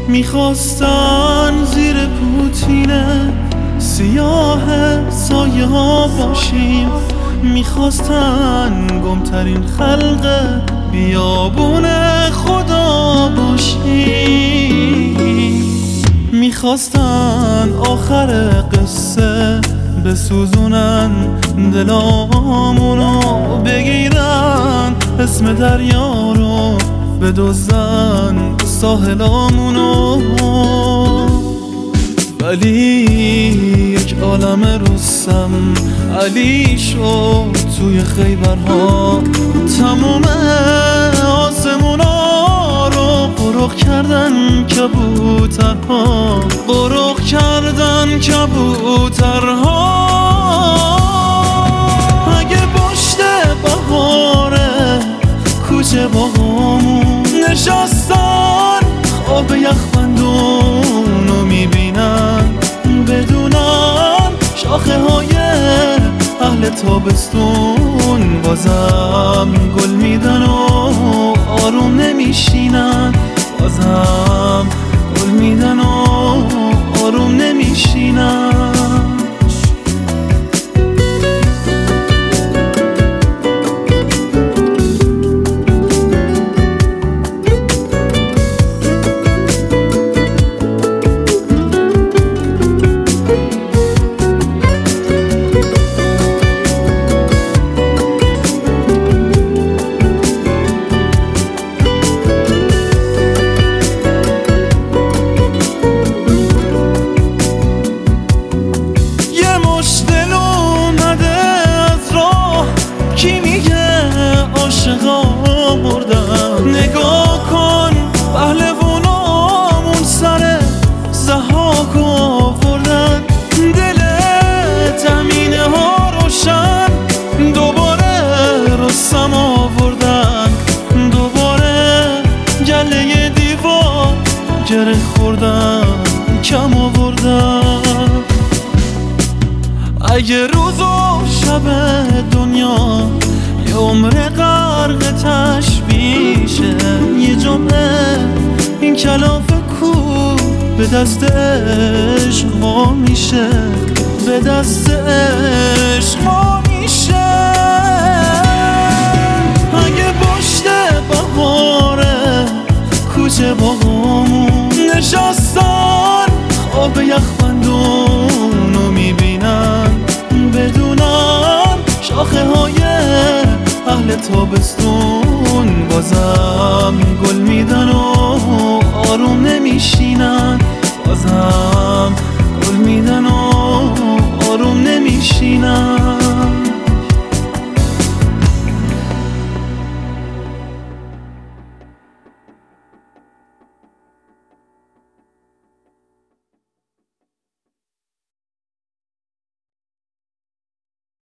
میخواستن زیر پوتینه سیاه سایه ها باشیم، میخواستن گمترین خلق بیابون خدا باشیم، میخواستن آخر قصه بسوزونن دلامونو، بگیرن اسم دریا رو بدزدن ساحلامونو. ولی یک عالم رستم علی شد توی خیبرها، تموم آسمونا رو غرق کردن کبوترها، غرق کردن کبوترها. اگه پشت بهاره کوچه باهامون نشستن، خواب یخبندونو میبینن، بدونن شاخه های اهل تابستون بازم گل میدن و آروم نمیشینن، بازم گل میدن و آروم نمیشینن. نگاه کن پهلوانامون سر ضحاک آوردن، دل تامینه ها روشن، دوباره رستم آوردن، دوباره گله دیوار گره خوردن، کم آوردن. اگه روز و شب دنیا یه عمر غرق تشبیشه، یه جمعه این کلافه کو به دست عشق ما میشه، به دست عشق ما میشه. اگه پشت بهاره کوچه باهامون نشستن، خواب یخبندونو میبینن، بدونن شاخه های اهل تابستون بازم گل میدن و آروم نمیشینن، بازم گل میدن و آروم نمیشینن.